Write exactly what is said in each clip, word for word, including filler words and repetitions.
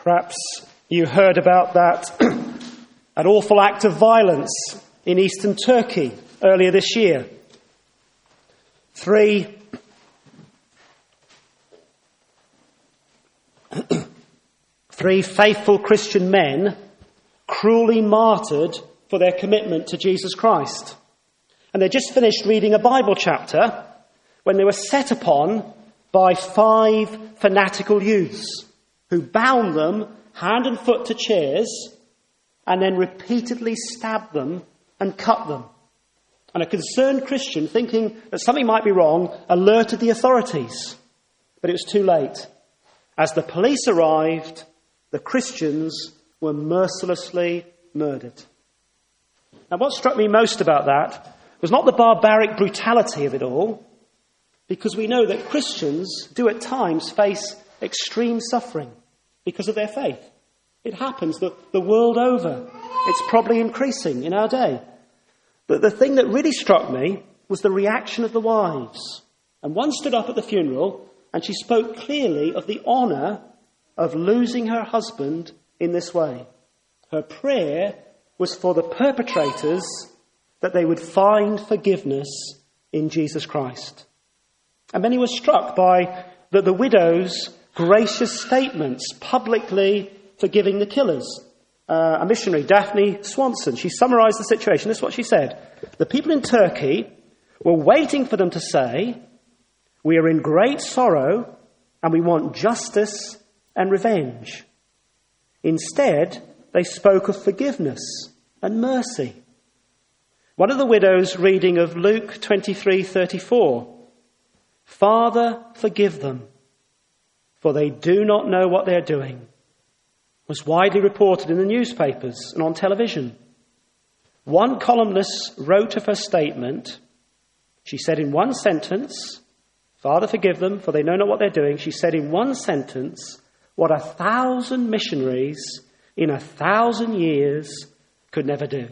Perhaps you heard about that an awful act of violence in eastern Turkey earlier this year. Three three faithful Christian men cruelly martyred for their commitment to Jesus Christ. And they just finished reading a Bible chapter when they were set upon by five fanatical youths who bound them hand and foot to chairs and then repeatedly stabbed them and cut them. And a concerned Christian, thinking that something might be wrong, alerted the authorities. But it was too late. As the police arrived, the Christians were mercilessly murdered. Now, what struck me most about that was not the barbaric brutality of it all, because we know that Christians do at times face extreme suffering because of their faith. It happens the, the world over. It's probably increasing in our day. But the thing that really struck me was the reaction of the wives. And one stood up at the funeral and she spoke clearly of the honour of losing her husband in this way. Her prayer was for the perpetrators that they would find forgiveness in Jesus Christ. And many were struck by the, the widow's gracious statements, publicly forgiving the killers. Uh, a missionary, Daphne Swanson, she summarised the situation. This is what she said. The people in Turkey were waiting for them to say, "We are in great sorrow and we want justice and revenge." Instead, they spoke of forgiveness and mercy. One of the widows reading of Luke twenty-three thirty-four, "Father, forgive them, for they do not know what they're doing," was widely reported in the newspapers and on television. One columnist wrote of her statement, she said in one sentence, "Father, forgive them, for they know not what they're doing." She said in one sentence, what a thousand missionaries in a thousand years could never do.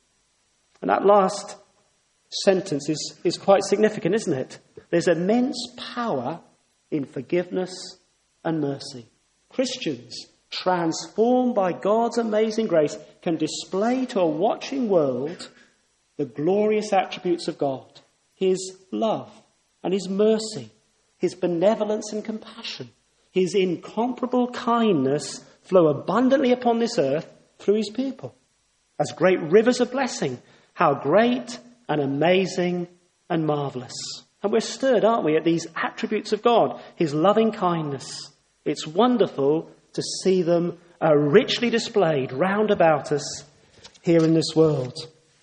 And that last sentence is, is quite significant, isn't it? There's immense power in forgiveness and mercy. Christians, transformed by God's amazing grace, can display to a watching world the glorious attributes of God. His love and his mercy, his benevolence and compassion, his incomparable kindness flow abundantly upon this earth through his people as great rivers of blessing. How great and amazing and marvellous. And we're stirred, aren't we, at these attributes of God, his loving kindness. It's wonderful to see them uh, richly displayed round about us here in this world.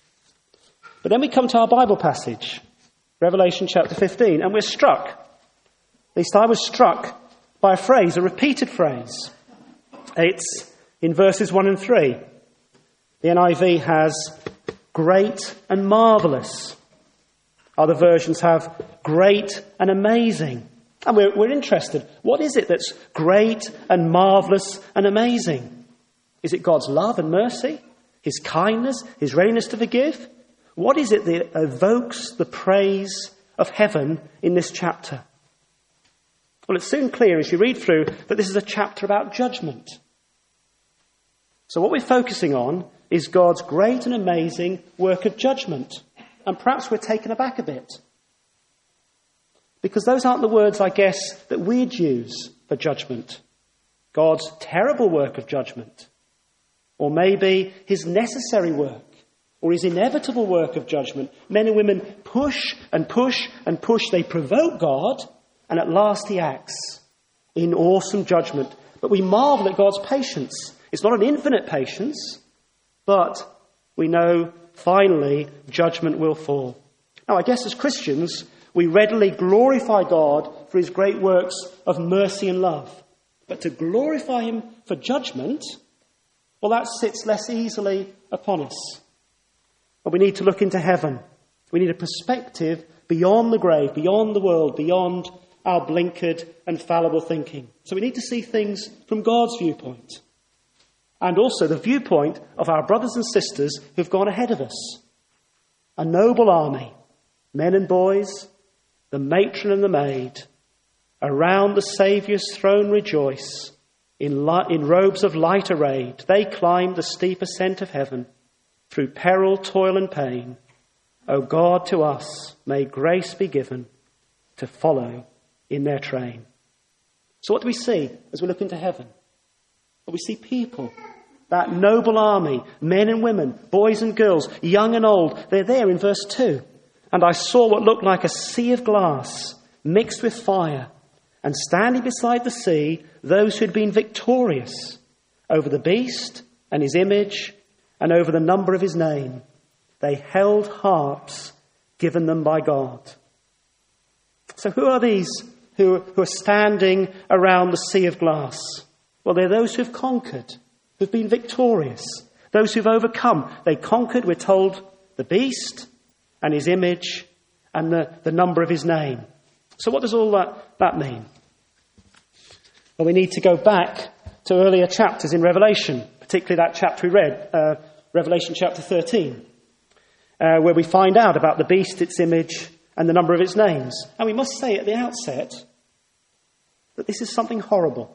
But then we come to our Bible passage, Revelation chapter fifteen, and we're struck. At least I was struck by a phrase, a repeated phrase. It's in verses one and three. The N I V has great and marvellous. Other versions have great and amazing. And we're, we're interested. What is it that's great and marvellous and amazing? Is it God's love and mercy? His kindness? His readiness to forgive? What is it that evokes the praise of heaven in this chapter? Well, it's soon clear as you read through that this is a chapter about judgment. So what we're focusing on is God's great and amazing work of judgment. And perhaps we're taken aback a bit. Because those aren't the words, I guess, that we'd use for judgment. God's terrible work of judgment. Or maybe his necessary work. Or his inevitable work of judgment. Men and women push and push and push. They provoke God. And at last he acts in awesome judgment. But we marvel at God's patience. It's not an infinite patience. But we know finally judgment will fall. Now, I guess as Christians, we readily glorify God for his great works of mercy and love. But to glorify him for judgment, well, that sits less easily upon us. But we need to look into heaven. We need a perspective beyond the grave, beyond the world, beyond our blinkered and fallible thinking. So we need to see things from God's viewpoint. And also the viewpoint of our brothers and sisters who've gone ahead of us. A noble army, men and boys, the matron and the maid, around the Saviour's throne rejoice, In, li- in robes of light arrayed, they climbed the steep ascent of heaven through peril, toil and pain. O God, to us may grace be given to follow in their train. So what do we see as we look into heaven? Well, we see people, that noble army, men and women, boys and girls, young and old. They're there in verse two. And I saw what looked like a sea of glass mixed with fire, and standing beside the sea, those who had been victorious over the beast and his image and over the number of his name. They held harps given them by God. So who are these who, who are standing around the sea of glass? Well, they're those who've conquered, who've been victorious, those who've overcome. They conquered, we're told, the beast and his image and the, the number of his name. So what does all that, that mean? Well, we need to go back to earlier chapters in Revelation, particularly that chapter we read, uh, Revelation chapter thirteen, uh, where we find out about the beast, its image, and the number of its names. And we must say at the outset that this is something horrible.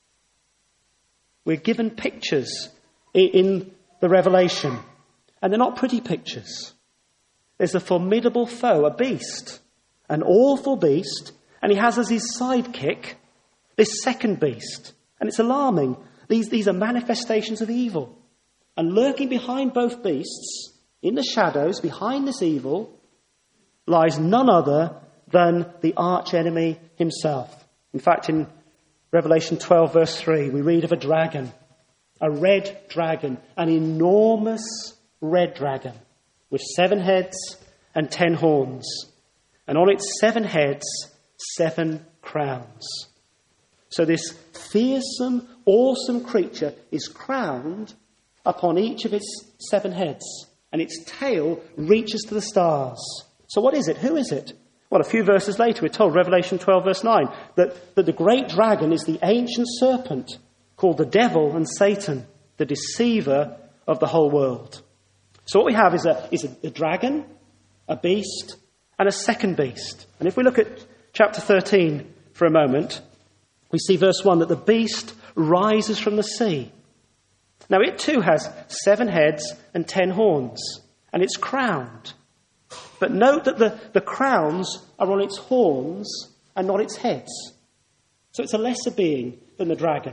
We're given pictures in, in the Revelation, and they're not pretty pictures. There's a formidable foe, a beast, an awful beast, and he has as his sidekick this second beast. And it's alarming. These, these are manifestations of evil. And lurking behind both beasts, in the shadows, behind this evil, lies none other than the arch-enemy himself. In fact, in Revelation twelve, verse three, we read of a dragon, a red dragon, an enormous red dragon, with seven heads and ten horns, and on its seven heads, seven crowns. So this fearsome, awesome creature is crowned upon each of its seven heads, and its tail reaches to the stars. So what is it? Who is it? Well, a few verses later we're told, Revelation twelve, verse nine, that, that the great dragon is the ancient serpent called the devil and Satan, the deceiver of the whole world. So what we have is a, is a, a dragon, a beast, and a second beast. And if we look at chapter thirteen for a moment, we see verse one, that the beast rises from the sea. Now it too has seven heads and ten horns, and it's crowned. But note that the, the crowns are on its horns and not its heads. So it's a lesser being than the dragon.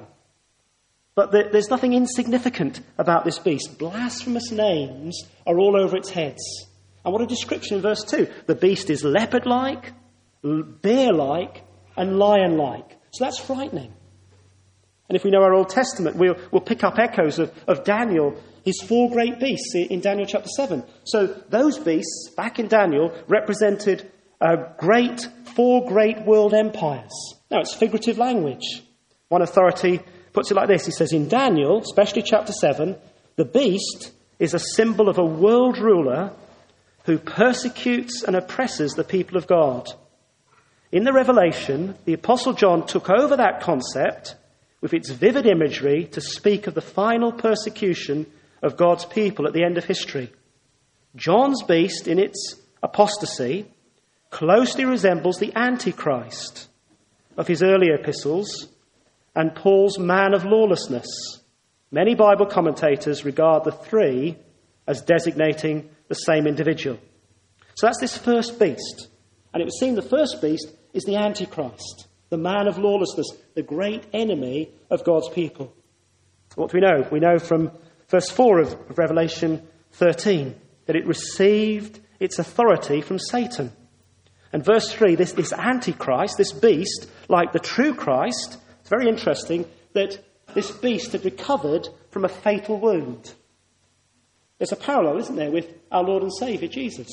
But the, there's nothing insignificant about this beast. Blasphemous names are all over its heads. And what a description in verse two. The beast is leopard-like, bear-like, and lion-like. So that's frightening. And if we know our Old Testament, we'll, we'll pick up echoes of, of Daniel, his four great beasts in Daniel chapter seven. So those beasts, back in Daniel, represented uh, great, four great world empires. Now, it's figurative language. One authority puts it like this. He says, in Daniel, especially chapter seven, the beast is a symbol of a world ruler who persecutes and oppresses the people of God. In the Revelation, the Apostle John took over that concept with its vivid imagery to speak of the final persecution of God's people at the end of history. John's beast, in its apostasy, closely resembles the Antichrist of his earlier epistles and Paul's man of lawlessness. Many Bible commentators regard the three as designating the same individual. So that's this first beast. And it would seem the first beast is the Antichrist, the man of lawlessness, the great enemy of God's people. What do we know? We know from verse four of, of Revelation thirteen that it received its authority from Satan. And verse three, this, this Antichrist, this beast, like the true Christ, it's very interesting that this beast had recovered from a fatal wound. There's a parallel, isn't there, with our Lord and Saviour, Jesus.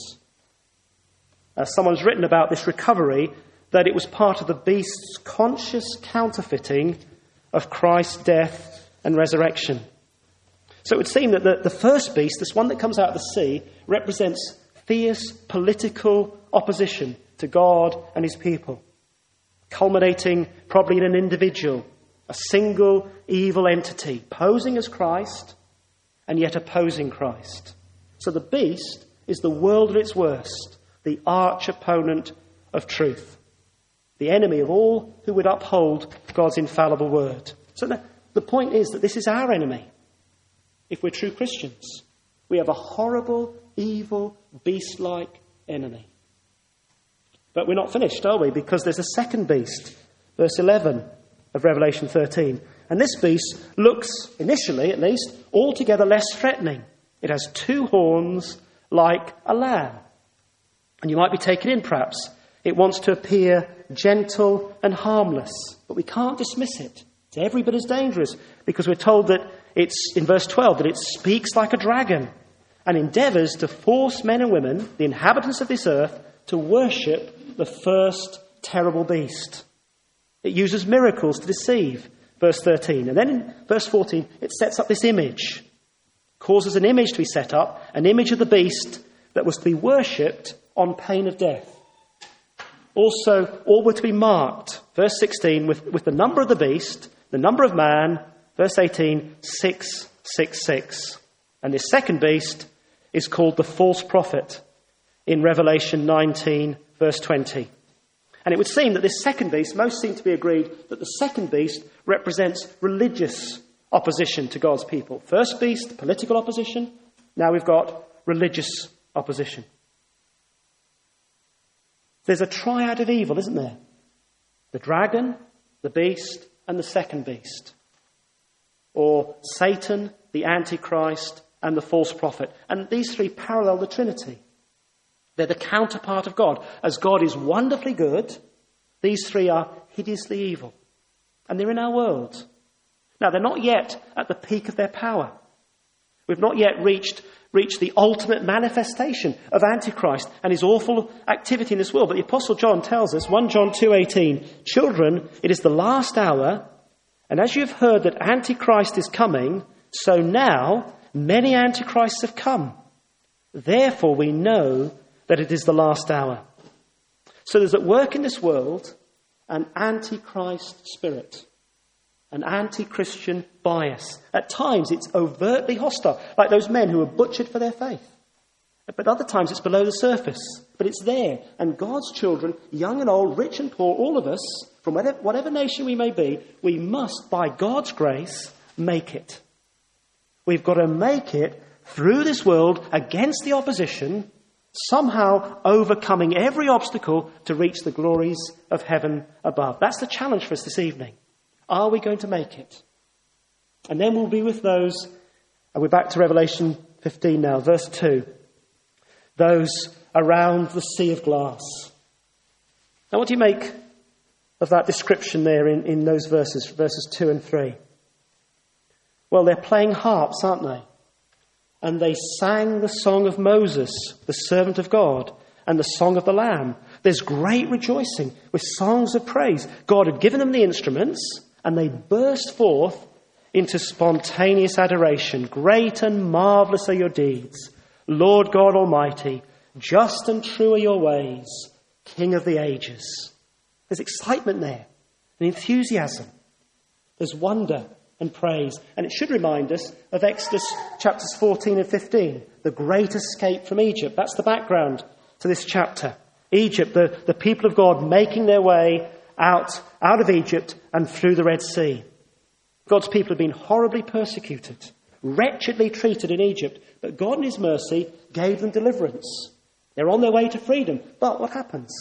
Uh, someone's written about this recovery, that it was part of the beast's conscious counterfeiting of Christ's death and resurrection. So it would seem that the, the first beast, this one that comes out of the sea, represents fierce political opposition to God and his people, culminating probably in an individual, a single evil entity, posing as Christ and yet opposing Christ. So the beast is the world at its worst, the arch opponent of truth, the enemy of all who would uphold God's infallible word. So The point is that this is our enemy, if we're true Christians. We have a horrible, evil, beast-like enemy. But we're not finished, are we? Because there's a second beast, verse eleven of Revelation thirteen. And this beast looks, initially at least, altogether less threatening. It has two horns like a lamb. And you might be taken in, perhaps. It wants to appear gentle and harmless. But we can't dismiss it. It's every bit as dangerous, because we're told that it's, in verse twelve, that it speaks like a dragon and endeavours to force men and women, the inhabitants of this earth, to worship the first terrible beast. It uses miracles to deceive, verse thirteen. And then in verse fourteen, it sets up this image, causes an image to be set up, an image of the beast that was to be worshipped on pain of death. Also, all were to be marked, verse sixteen, with, with the number of the beast, the number of man, verse eighteen, six six six. And this second beast is called the false prophet in Revelation nineteen, verse twenty. And it would seem that this second beast, most seem to be agreed that the second beast represents religious opposition to God's people. First beast, political opposition. Now we've got religious opposition. There's a triad of evil, isn't there? The dragon, the beast, and the second beast. Or Satan, the Antichrist, and the false prophet. And these three parallel the Trinity. They're the counterpart of God. As God is wonderfully good, these three are hideously evil. And they're in our world. Now, they're not yet at the peak of their power. We've not yet reached, reached the ultimate manifestation of Antichrist and his awful activity in this world. But the Apostle John tells us, First John two eighteen, "Children, it is the last hour, and as you have heard that Antichrist is coming, so now many Antichrists have come. Therefore we know that it is the last hour." So there's at work in this world an Antichrist spirit, an anti-Christian bias. At times it's overtly hostile, like those men who were butchered for their faith. But other times it's below the surface. But it's there. And God's children, young and old, rich and poor, all of us, from whatever, whatever nation we may be, we must, by God's grace, make it. We've got to make it through this world against the opposition, somehow overcoming every obstacle to reach the glories of heaven above. That's the challenge for us this evening. Are we going to make it? And then we'll be with those, and we're back to Revelation fifteen now, verse two. Those around the sea of glass. Now what do you make of that description there in, in those verses, verses two and three? Well, they're playing harps, aren't they? And they sang the song of Moses, the servant of God, and the song of the Lamb. There's great rejoicing with songs of praise. God had given them the instruments, and they burst forth into spontaneous adoration. Great and marvellous are your deeds, Lord God Almighty. Just and true are your ways, King of the ages. There's excitement there, and enthusiasm. There's wonder and praise. And it should remind us of Exodus chapters fourteen and fifteen, the great escape from Egypt. That's the background to this chapter. Egypt, the, the people of God making their way out, out of Egypt and through the Red Sea. God's people have been horribly persecuted, wretchedly treated in Egypt, but God in his mercy gave them deliverance. They're on their way to freedom. But what happens?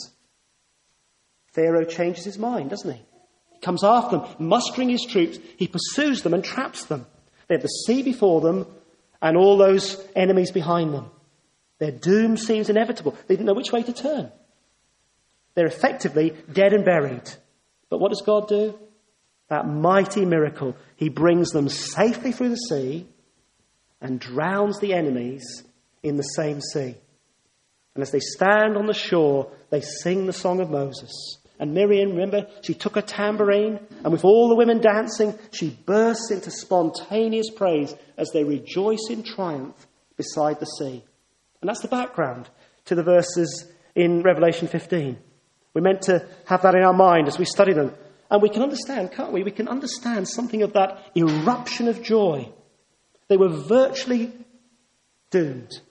Pharaoh changes his mind, doesn't he? He comes after them, mustering his troops. He pursues them and traps them. They have the sea before them and all those enemies behind them. Their doom seems inevitable. They didn't know which way to turn. They're effectively dead and buried. But what does God do? That mighty miracle. He brings them safely through the sea and drowns the enemies in the same sea. And as they stand on the shore, they sing the song of Moses. And Miriam, remember, she took a tambourine, and with all the women dancing, she bursts into spontaneous praise as they rejoice in triumph beside the sea. And that's the background to the verses in Revelation fifteen. We're meant to have that in our mind as we study them. And we can understand, can't we? We can understand something of that eruption of joy. They were virtually doomed.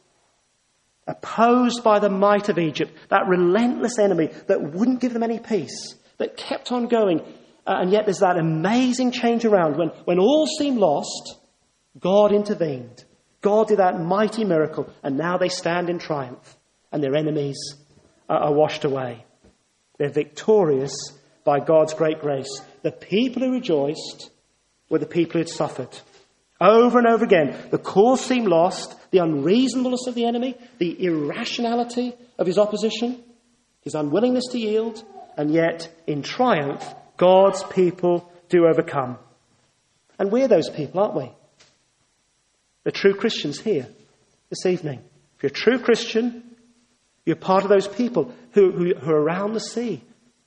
Opposed by the might of Egypt, that relentless enemy that wouldn't give them any peace, that kept on going And yet there's that amazing change around. When, when all seemed lost, God intervened. God did that mighty miracle. And now they stand in triumph. And their enemies are, are washed away. They're victorious by God's great grace. The people who rejoiced were the people who had suffered. Over and over again, the cause seemed lost. The unreasonableness of the enemy. The irrationality of his opposition. His unwillingness to yield. And yet, in triumph, God's people do overcome. And we're those people, aren't we? The true Christians here this evening. If you're a true Christian, you're part of those people who, who, who are around the sea.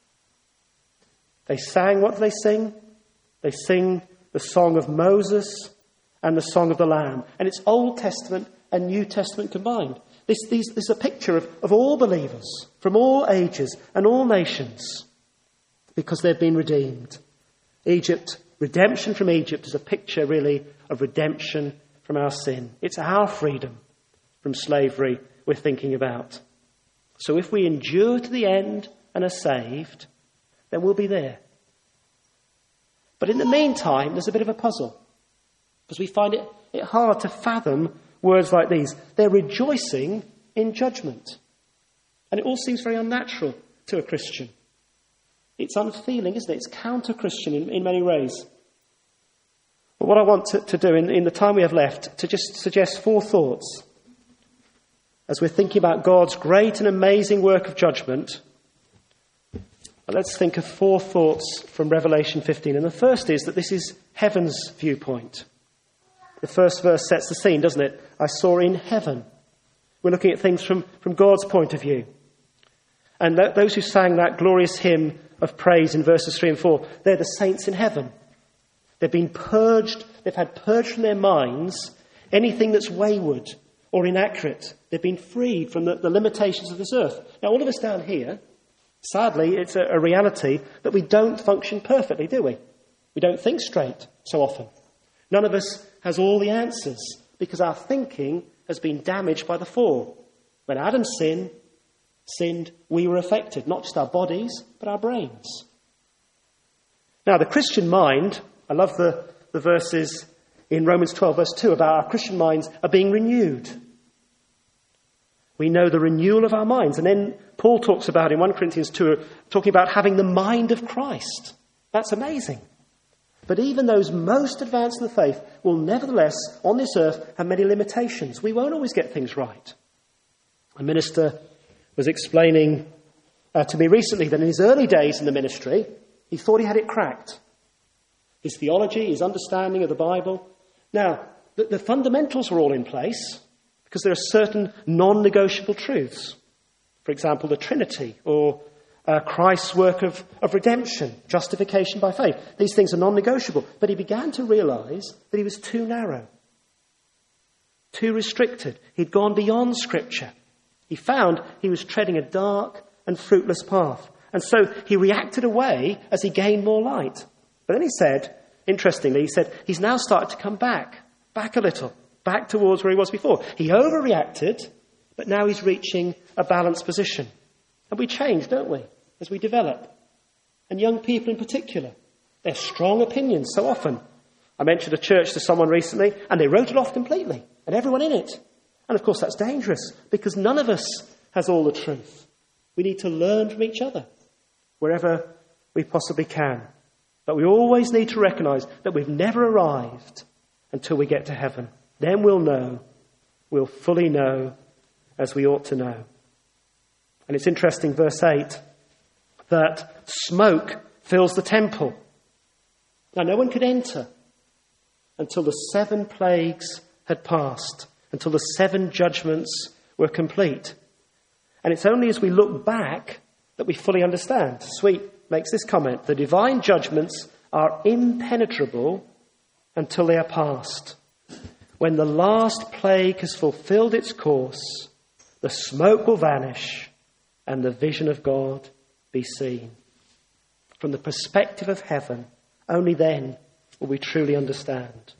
They sang, what do they sing? They sing the song of Moses and the song of the Lamb. And it's Old Testament and New Testament combined. This, these, this is a picture of, of all believers from all ages and all nations because they've been redeemed. Egypt, redemption from Egypt is a picture really of redemption from our sin. It's our freedom from slavery we're thinking about. So if we endure to the end and are saved, then we'll be there. But in the meantime, there's a bit of a puzzle because we find it, it hard to fathom words like these. They're rejoicing in judgment. And it all seems very unnatural to a Christian. It's unfeeling, isn't it? It's counter-Christian in, in many ways. But what I want to, to do in, in the time we have left, to just suggest four thoughts as we're thinking about God's great and amazing work of judgment. Let's think of four thoughts from Revelation fifteen. And the first is that this is heaven's viewpoint. The first verse sets the scene, doesn't it? I saw in heaven. We're looking at things from, from God's point of view. And th- those who sang that glorious hymn of praise in verses three and four, they're the saints in heaven. They've been purged, they've had purged from their minds anything that's wayward or inaccurate. They've been freed from the, the limitations of this earth. Now, all of us down here, sadly, it's a, a reality that we don't function perfectly, do we? We don't think straight so often. None of us has all the answers because our thinking has been damaged by the fall. When Adam sinned, sinned, we were affected, not just our bodies, but our brains. Now, the Christian mind, I love the, the verses in Romans twelve, verse two, about our Christian minds are being renewed. We know the renewal of our minds. And then Paul talks about in First Corinthians two, talking about having the mind of Christ. That's amazing. But even those most advanced in the faith will nevertheless, on this earth, have many limitations. We won't always get things right. A minister was explaining uh, to me recently that in his early days in the ministry, he thought he had it cracked. His theology, his understanding of the Bible. Now, the, the fundamentals were all in place because there are certain non-negotiable truths. For example, the Trinity or uh, Christ's work of, of redemption, justification by faith. These things are non-negotiable. But he began to realise that he was too narrow, too restricted. He'd gone beyond Scripture. He found he was treading a dark and fruitless path. And so he reacted away as he gained more light. But then he said, interestingly, he said, he's now started to come back, back a little, back towards where he was before. He overreacted, but now he's reaching a balanced position. And we change, don't we, as we develop. And young people in particular, their strong opinions so often. I mentioned a church to someone recently, and they wrote it off completely, and everyone in it. And of course that's dangerous, because none of us has all the truth. We need to learn from each other, wherever we possibly can. But we always need to recognise that we've never arrived until we get to heaven. Then we'll know, we'll fully know as we ought to know. And it's interesting, verse eight, that smoke fills the temple. Now, no one could enter until the seven plagues had passed, until the seven judgments were complete. And it's only as we look back that we fully understand. Sweet makes this comment, the divine judgments are impenetrable until they are past. When the last plague has fulfilled its course, the smoke will vanish and the vision of God be seen. From the perspective of heaven, only then will we truly understand.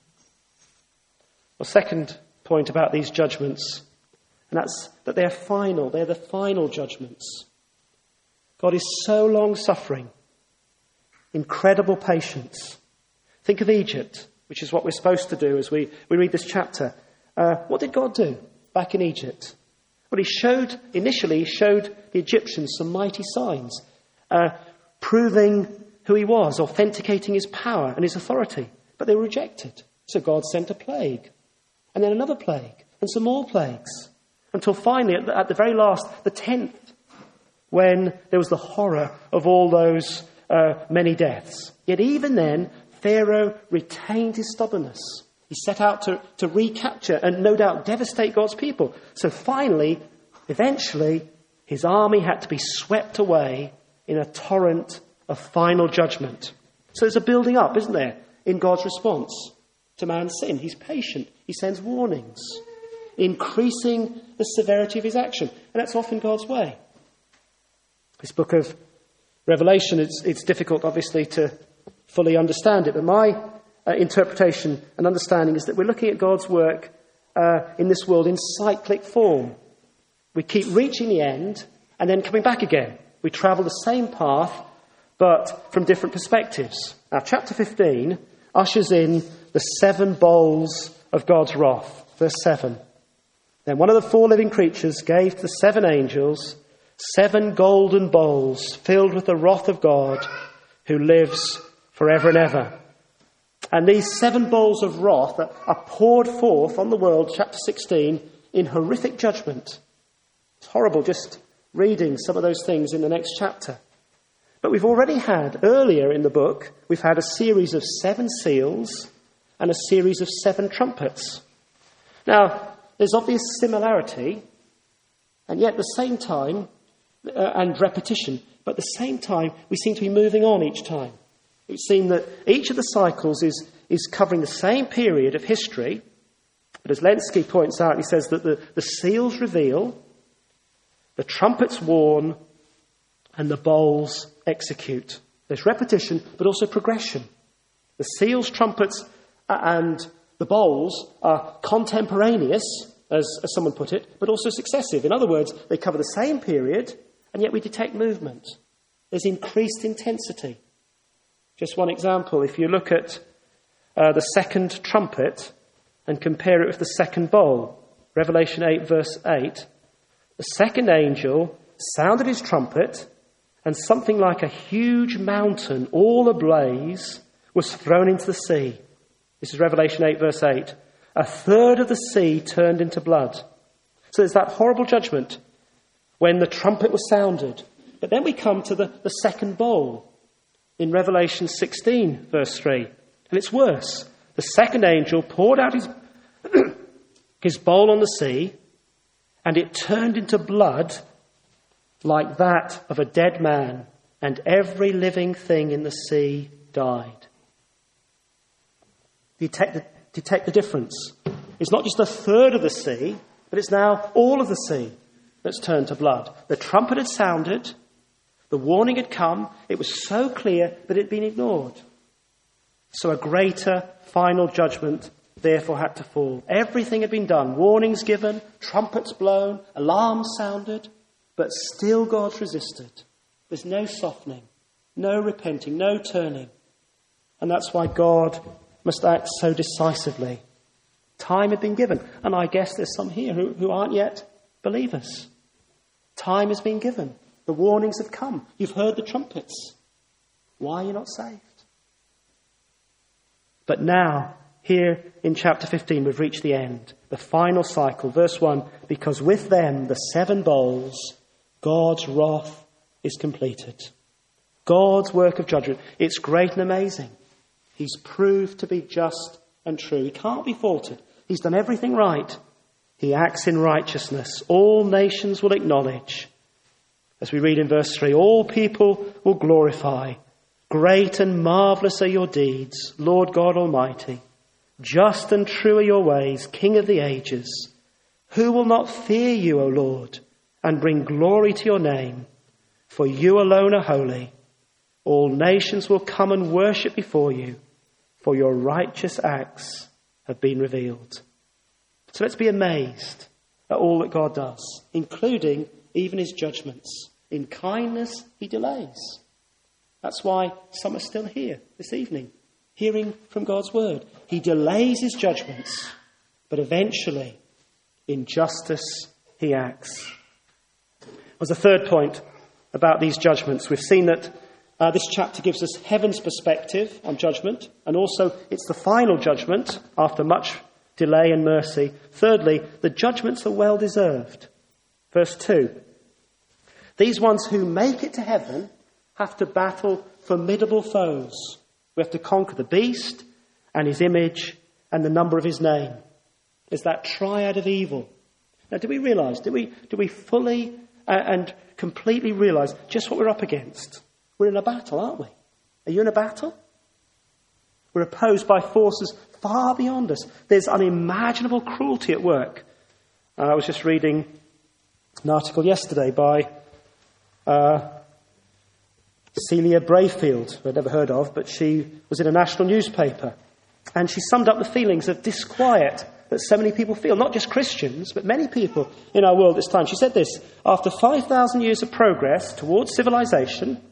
Well, second point about these judgments, and that's that they're final. They're the final judgments. God is so long-suffering. incredible patience. Think of Egypt, which is what we're supposed to do as we, we read this chapter. Uh, what did God do back in Egypt? Well, he showed, initially, he showed the Egyptians some mighty signs, uh, proving who he was, authenticating his power and his authority. But they were rejected. So God sent a plague, and then another plague, and some more plagues, until finally, at the, at the very last, the tenth, when there was the horror of all those uh, many deaths. Yet even then, Pharaoh retained his stubbornness. He set out to, to recapture and no doubt devastate God's people. So finally, eventually, his army had to be swept away in a torrent of final judgment. So there's a building up, isn't there, in God's response to man's sin. He's patient. He sends warnings, increasing the severity of his action. And that's often God's way. This book of Revelation, it's, it's difficult, obviously, to fully understand it. But my uh, interpretation and understanding is that we're looking at God's work uh, in this world in cyclic form. We keep reaching the end and then coming back again. We travel the same path, but from different perspectives. Now, chapter fifteen ushers in the seven bowls of God's wrath. Verse seven. Then one of the four living creatures gave to the seven angels seven golden bowls filled with the wrath of God who lives forever and ever. And these seven bowls of wrath are poured forth on the world, chapter sixteen, in horrific judgment. It's horrible just reading some of those things in the next chapter. But we've already had, earlier in the book, we've had a series of seven seals and a series of seven trumpets. Now, there's obvious similarity, and yet at the same time, uh, and repetition, but at the same time, we seem to be moving on each time. It seems that each of the cycles is, is covering the same period of history, but as Lenski points out, he says that the, the seals reveal, the trumpets warn, and the bowls execute. There's repetition, but also progression. The seals, trumpets, and the bowls are contemporaneous, as, as someone put it, but also successive. In other words, they cover the same period, and yet we detect movement. There's increased intensity. Just one example, if you look at uh, the second trumpet and compare it with the second bowl, Revelation eight, verse eight, the second angel sounded his trumpet, and something like a huge mountain, all ablaze, was thrown into the sea. This is Revelation eight, verse eight. A third of the sea turned into blood. So there's that horrible judgment when the trumpet was sounded. But then we come to the, the second bowl in Revelation sixteen, verse three. And it's worse. The second angel poured out his, his bowl on the sea, and it turned into blood like that of a dead man, and every living thing in the sea died. Detect the, detect the difference. It's not just a third of the sea, but it's now all of the sea that's turned to blood. The trumpet had sounded, the warning had come, it was so clear, but it had been ignored. So a greater final judgment therefore had to fall. Everything had been done, warnings given, trumpets blown, alarms sounded, but still God's resisted. There's no softening, no repenting, no turning. And that's why God must act so decisively. Time had been given. And I guess there's some here who, who aren't yet believers. Time has been given. The warnings have come. You've heard the trumpets. Why are you not saved? But now, here in chapter fifteen, we've reached the end. The final cycle. Verse one, because with them, the seven bowls, God's wrath is completed. God's work of judgment. It's great and amazing. He's proved to be just and true. He can't be faulted. He's done everything right. He acts in righteousness. All nations will acknowledge. As we read in verse three, all people will glorify. Great and marvellous are your deeds, Lord God Almighty. Just and true are your ways, King of the ages. Who will not fear you, O Lord, and bring glory to your name? For you alone are holy. All nations will come and worship before you, for your righteous acts have been revealed. So let's be amazed at all that God does, including even his judgments. In kindness, he delays. That's why some are still here this evening, hearing from God's word. He delays his judgments, but eventually, in justice, he acts. As a third point about these judgments, we've seen that uh, this chapter gives us heaven's perspective on judgment, and also it's the final judgment after much delay and mercy. Thirdly, the judgments are well deserved. Verse two. These ones who make it to heaven have to battle formidable foes. We have to conquer the beast and his image and the number of his name. It's that triad of evil. Now, do we realise, do we, do we fully uh, and completely realise just what we're up against? We're in a battle, aren't we? Are you in a battle? We're opposed by forces far beyond us. There's unimaginable cruelty at work. Uh, I was just reading an article yesterday by uh, Celia Brayfield, who I'd never heard of, but she was in a national newspaper. And she summed up the feelings of disquiet that so many people feel, not just Christians, but many people in our world at this time. She said this: after five thousand years of progress towards civilization,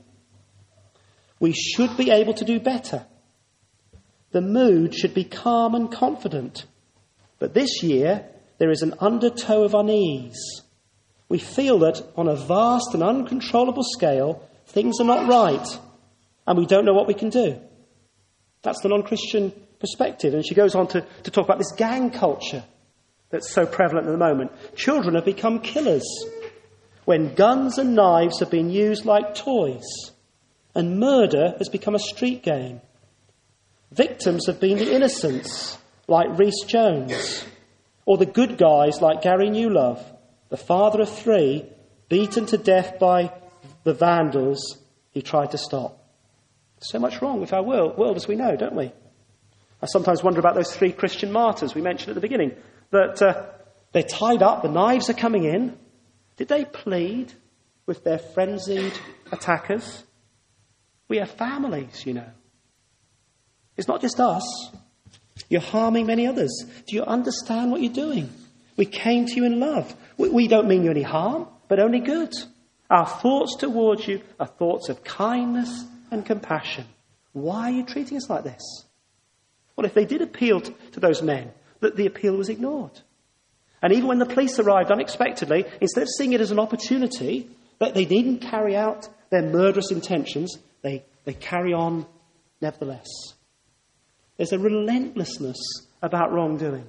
we should be able to do better. The mood should be calm and confident. But this year, there is an undertow of unease. We feel that on a vast and uncontrollable scale, things are not right, and we don't know what we can do. That's the non-Christian perspective. And she goes on to, to talk about this gang culture that's so prevalent at the moment. Children have become killers when guns and knives have been used like toys, and murder has become a street game. Victims have been the innocents, like Rhys Jones, or the good guys like Gary Newlove, the father of three, beaten to death by the vandals he tried to stop. So much wrong with our world, world as we know, don't we? I sometimes wonder about those three Christian martyrs we mentioned at the beginning, that uh, they're tied up, the knives are coming in. Did they plead with their frenzied attackers? We have families, you know. It's not just us. You're harming many others. Do you understand what you're doing? We came to you in love. We, we don't mean you any harm, but only good. Our thoughts towards you are thoughts of kindness and compassion. Why are you treating us like this? Well, if they did appeal to, to those men, that the appeal was ignored. And even when the police arrived unexpectedly, instead of seeing it as an opportunity, that they needn't carry out their murderous intentions, they, they carry on nevertheless. There's a relentlessness about wrongdoing.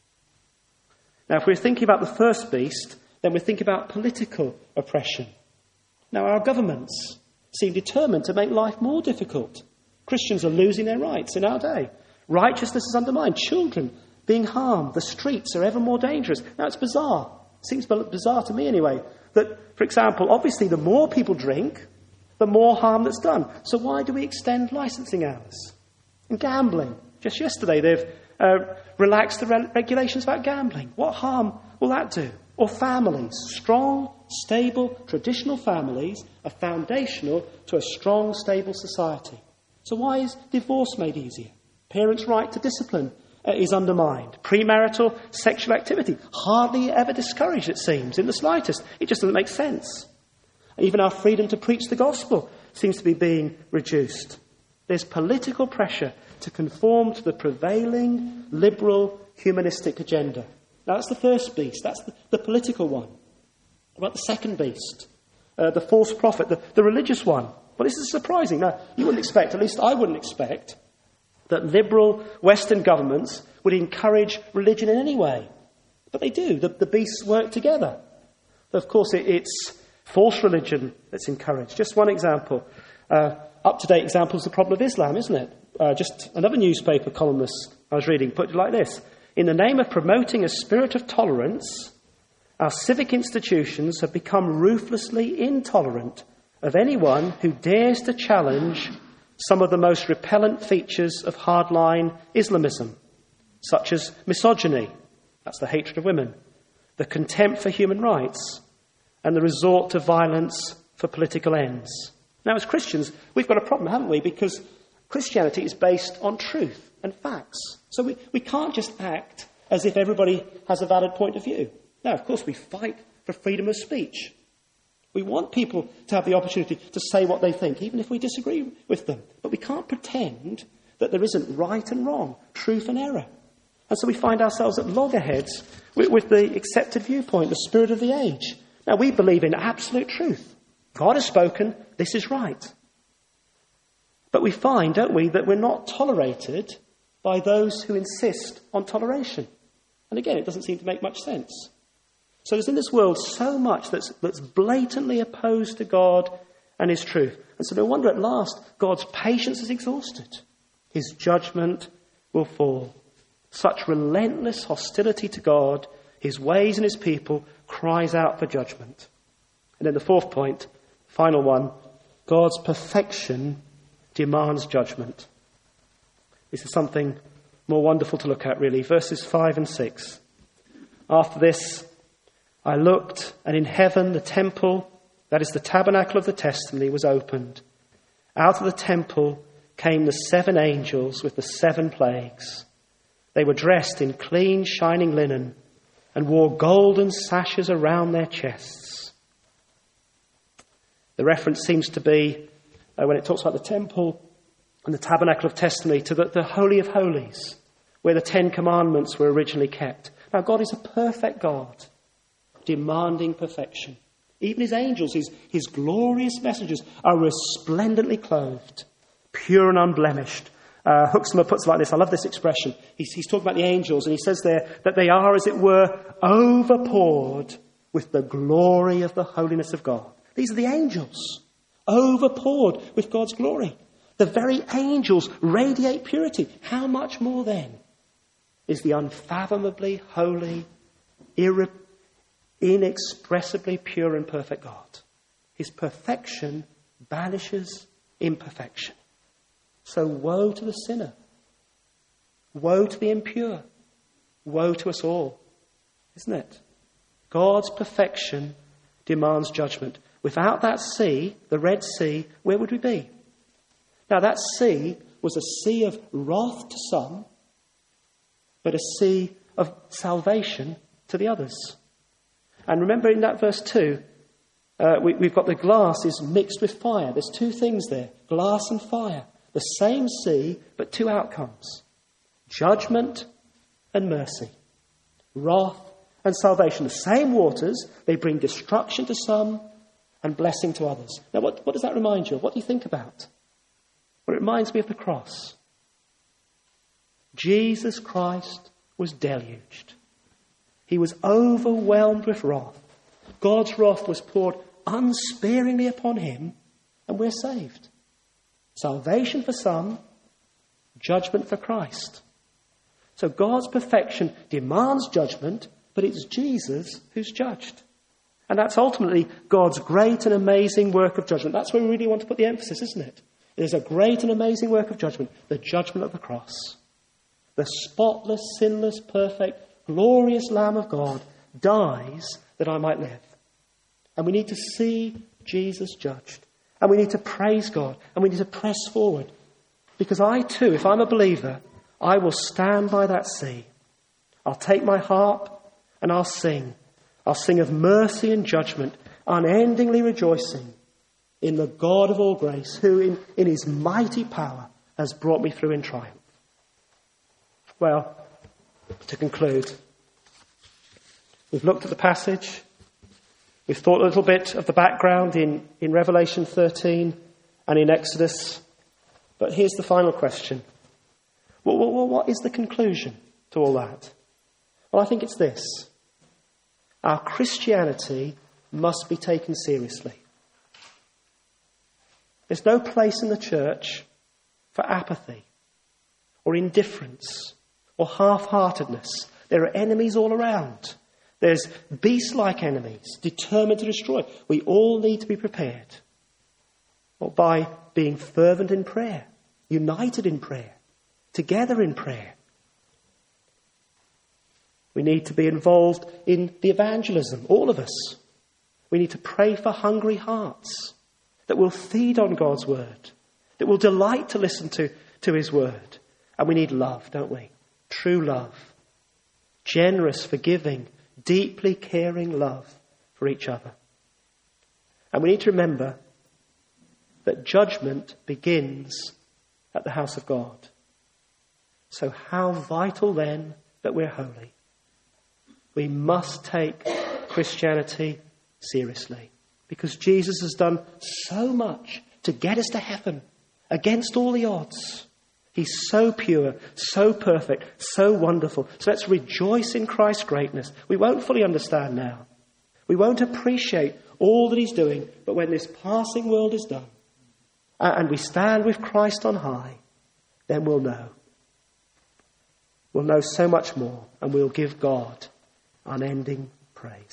Now, if we're thinking about the first beast, then we're thinking about political oppression. Now, our governments seem determined to make life more difficult. Christians are losing their rights in our day. Righteousness is undermined. Children being harmed. The streets are ever more dangerous. Now, it's bizarre. It seems bizarre to me anyway, that, for example, obviously the more people drink, the more harm that's done. So why do we extend licensing hours? And gambling. Just yesterday they've uh, relaxed the re- regulations about gambling. What harm will that do? Or families. Strong, stable, traditional families are foundational to a strong, stable society. So why is divorce made easier? Parents' right to discipline uh, is undermined. Premarital sexual activity hardly ever discouraged, it seems, in the slightest. It just doesn't make sense. Even our freedom to preach the gospel seems to be being reduced. There's political pressure to conform to the prevailing liberal humanistic agenda. Now, that's the first beast. That's the, the political one. What about the second beast? Uh, the false prophet, the, the religious one. Well, this is surprising. Now, you wouldn't expect, at least I wouldn't expect, that liberal Western governments would encourage religion in any way. But they do. The, the beasts work together. Of course, it, it's false religion that's encouraged. Just one example. Uh, up-to-date example is the problem of Islam, isn't it? Uh, just another newspaper columnist I was reading put it like this. In the name of promoting a spirit of tolerance, our civic institutions have become ruthlessly intolerant of anyone who dares to challenge some of the most repellent features of hardline Islamism, such as misogyny, that's the hatred of women, the contempt for human rights, and the resort to violence for political ends. Now, as Christians, we've got a problem, haven't we? Because Christianity is based on truth and facts. So we, we can't just act as if everybody has a valid point of view. Now, of course, we fight for freedom of speech. We want people to have the opportunity to say what they think, even if we disagree with them. But we can't pretend that there isn't right and wrong, truth and error. And so we find ourselves at loggerheads with, with the accepted viewpoint, the spirit of the age. Now, we believe in absolute truth. God has spoken, this is right. But we find, don't we, that we're not tolerated by those who insist on toleration. And again, it doesn't seem to make much sense. So there's in this world so much that's, that's blatantly opposed to God and his truth. And so no wonder at last God's patience is exhausted. His judgment will fall. Such relentless hostility to God, his ways and his people, cries out for judgment. And then the fourth point, final one, God's perfection demands judgment. This is something more wonderful to look at, really. Verses five and six. After this, I looked, and in heaven the temple, that is the tabernacle of the testimony, was opened. Out of the temple came the seven angels with the seven plagues. They were dressed in clean, shining linen and wore golden sashes around their chests. The reference seems to be, uh, when it talks about the temple and the tabernacle of testimony, to the, the Holy of Holies, where the Ten Commandments were originally kept. Now, God is a perfect God, demanding perfection. Even his angels, his, his glorious messengers, are resplendently clothed, pure and unblemished. Uh, Huxley puts it like this. I love this expression. He's, he's talking about the angels, and he says there that they are, as it were, overpoured with the glory of the holiness of God. These are the angels, overpoured with God's glory. The very angels radiate purity. How much more then is the unfathomably holy, irre- inexpressibly pure and perfect God? His perfection banishes imperfection. So woe to the sinner. Woe to the impure. Woe to us all. Isn't it? God's perfection demands judgment. Without that sea, the Red Sea, where would we be? Now that sea was a sea of wrath to some, but a sea of salvation to the others. And remember in that verse two, uh, we, we've got the glass is mixed with fire. There's two things there, glass and fire. The same sea, but two outcomes. Judgment and mercy. Wrath and salvation. The same waters, they bring destruction to some and blessing to others. Now, what, what does that remind you of? What do you think about? Well, it reminds me of the cross. Jesus Christ was deluged. He was overwhelmed with wrath. God's wrath was poured unsparingly upon him, and we're saved. Salvation for some, judgment for Christ. So God's perfection demands judgment, but it's Jesus who's judged. And that's ultimately God's great and amazing work of judgment. That's where we really want to put the emphasis, isn't it? There's a great and amazing work of judgment, the judgment of the cross. The spotless, sinless, perfect, glorious Lamb of God dies that I might live. And we need to see Jesus judged. And we need to praise God. And we need to press forward. Because I too, if I'm a believer, I will stand by that sea. I'll take my harp and I'll sing. I'll sing of mercy and judgment, unendingly rejoicing in the God of all grace, who in, in his mighty power has brought me through in triumph. Well, to conclude, we've looked at the passage. We've thought a little bit of the background in, in Revelation thirteen and in Exodus. But here's the final question. Well, well, what is the conclusion to all that? Well, I think it's this. Our Christianity must be taken seriously. There's no place in the church for apathy or indifference or half-heartedness. There are enemies all around. There's beast-like enemies determined to destroy. We all need to be prepared. Well, by being fervent in prayer, united in prayer, together in prayer. We need to be involved in the evangelism, all of us. We need to pray for hungry hearts that will feed on God's word, that will delight to listen to, to his word. And we need love, don't we? True love. Generous, forgiving, deeply caring love for each other. And we need to remember that judgment begins at the house of God. So how vital then that we're holy. We must take Christianity seriously, because Jesus has done so much to get us to heaven against all the odds. He's so pure, so perfect, so wonderful. So let's rejoice in Christ's greatness. We won't fully understand now. We won't appreciate all that he's doing, but when this passing world is done and we stand with Christ on high, then we'll know. We'll know so much more, and we'll give God unending praise.